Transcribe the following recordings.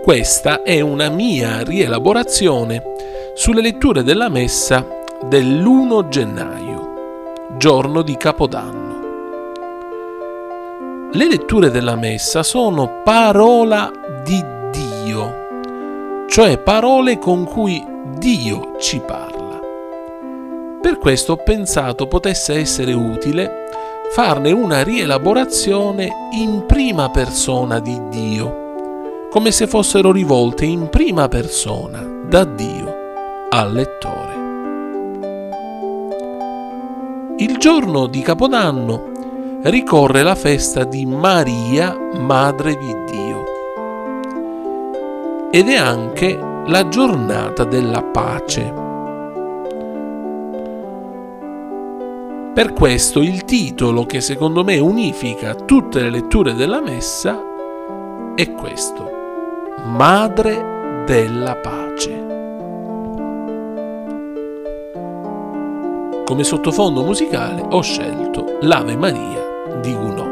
Questa è una mia rielaborazione sulle letture della Messa dell'1 gennaio, giorno di Capodanno. Le letture della Messa sono parola di Dio, cioè parole con cui Dio ci parla. Per questo ho pensato potesse essere utile farne una rielaborazione in prima persona di Dio, come se fossero rivolte in prima persona da Dio al lettore. Il giorno di Capodanno ricorre la festa di Maria, Madre di Dio, ed è anche la giornata della pace. Per questo il titolo che secondo me unifica tutte le letture della Messa è questo: Madre della Pace. Come sottofondo musicale ho scelto l'Ave Maria di Gounod.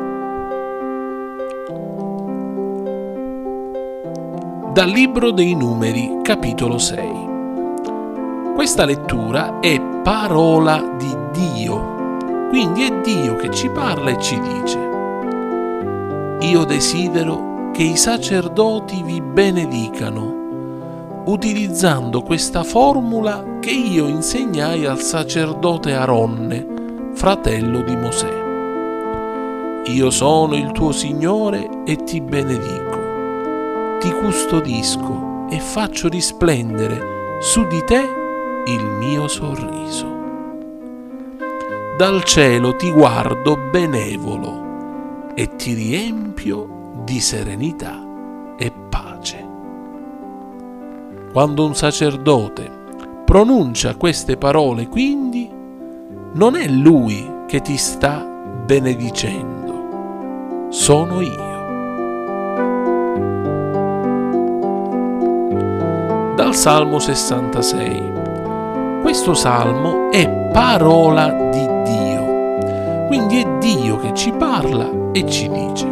Dal Libro dei Numeri, capitolo 6. Questa lettura è parola di Dio, quindi è Dio che ci parla e ci dice: io desidero che i sacerdoti vi benedicano, utilizzando questa formula che io insegnai al sacerdote Aronne, fratello di Mosè. Io sono il tuo Signore e ti benedico, ti custodisco e faccio risplendere su di te il mio sorriso. Dal cielo ti guardo benevolo e ti riempio di serenità e pace. Quando un sacerdote pronuncia queste parole, quindi, non è lui che ti sta benedicendo, sono io. Dal Salmo 66. Questo salmo è parola di Dio, quindi è Dio che ci parla e ci dice: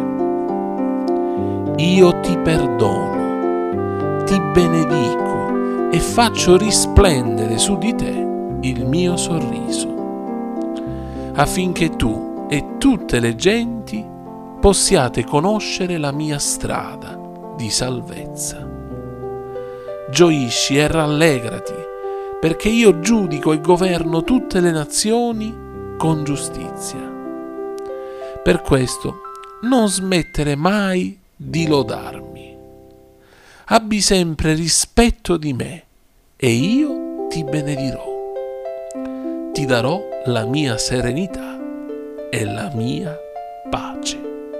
io ti perdono, ti benedico e faccio risplendere su di te il mio sorriso, affinché tu e tutte le genti possiate conoscere la mia strada di salvezza. Gioisci e rallegrati, perché io giudico e governo tutte le nazioni con giustizia. Per questo non smettere mai di lodarmi. Abbi sempre rispetto di me e io ti benedirò. Ti darò la mia serenità e la mia pace.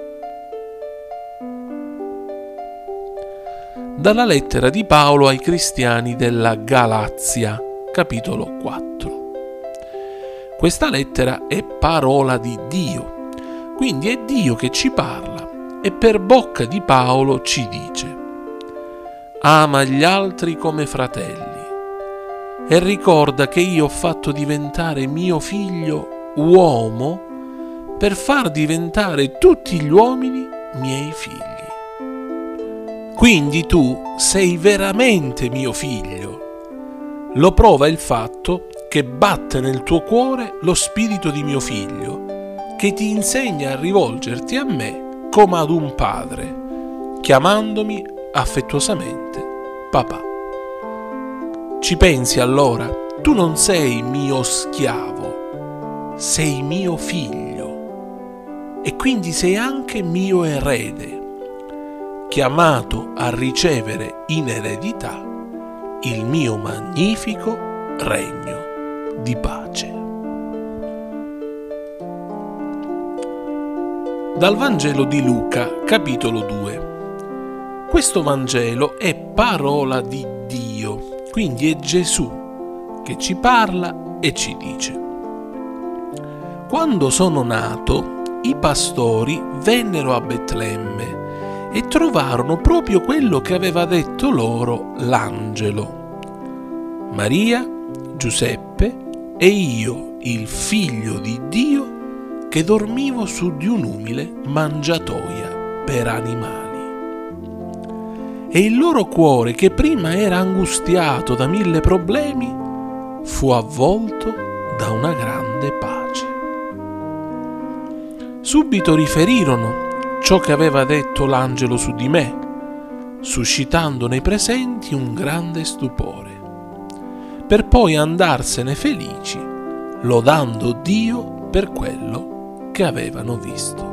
Dalla lettera di Paolo ai cristiani della Galazia, capitolo 4. Questa lettera è parola di Dio, quindi è Dio che ci parla e per bocca di Paolo ci dice: ama gli altri come fratelli e ricorda che io ho fatto diventare mio figlio uomo per far diventare tutti gli uomini miei figli. Quindi tu sei veramente mio figlio. Lo prova il fatto che batte nel tuo cuore lo spirito di mio figlio, che ti insegna a rivolgerti a me come ad un padre, chiamandomi affettuosamente papà. Ci pensi allora? Tu non sei mio schiavo, sei mio figlio e quindi sei anche mio erede, chiamato a ricevere in eredità il mio magnifico regno di pace. Dal Vangelo di Luca, capitolo 2. Questo Vangelo è parola di Dio, quindi è Gesù che ci parla e ci dice: quando sono nato, i pastori vennero a Betlemme e trovarono proprio quello che aveva detto loro l'angelo. Maria, Giuseppe e io, il figlio di Dio, che dormivo su di un'umile mangiatoia per animali. e il loro cuore, che prima era angustiato da 1000 problemi, fu avvolto da una grande pace. Subito riferirono ciò che aveva detto l'angelo su di me, suscitando nei presenti un grande stupore, per poi andarsene felici, lodando Dio per quello che avevano visto.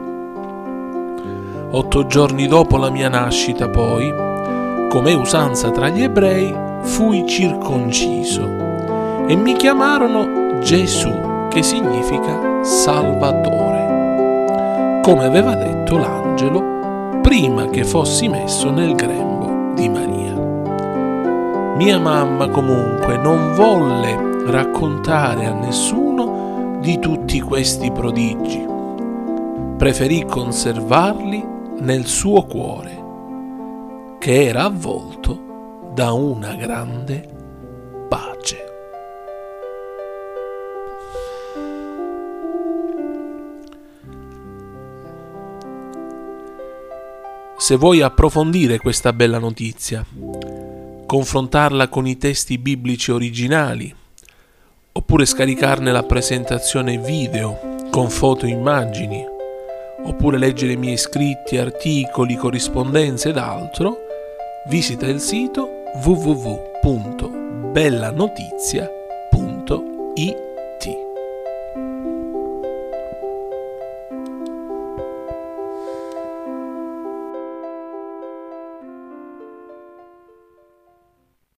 8 giorni dopo la mia nascita, poi, come usanza tra gli ebrei, fui circonciso e mi chiamarono Gesù, che significa Salvatore, come aveva detto l'angelo prima che fossi messo nel grembo di Maria. Mia mamma comunque non volle raccontare a nessuno di tutti questi prodigi, preferì conservarli nel suo cuore, che era avvolto da una grande pace. Se vuoi approfondire questa bella notizia, confrontarla con i testi biblici originali, oppure scaricarne la presentazione video con foto e immagini, oppure leggere i miei scritti, articoli, corrispondenze ed altro, visita il sito www.bellanotizia.it.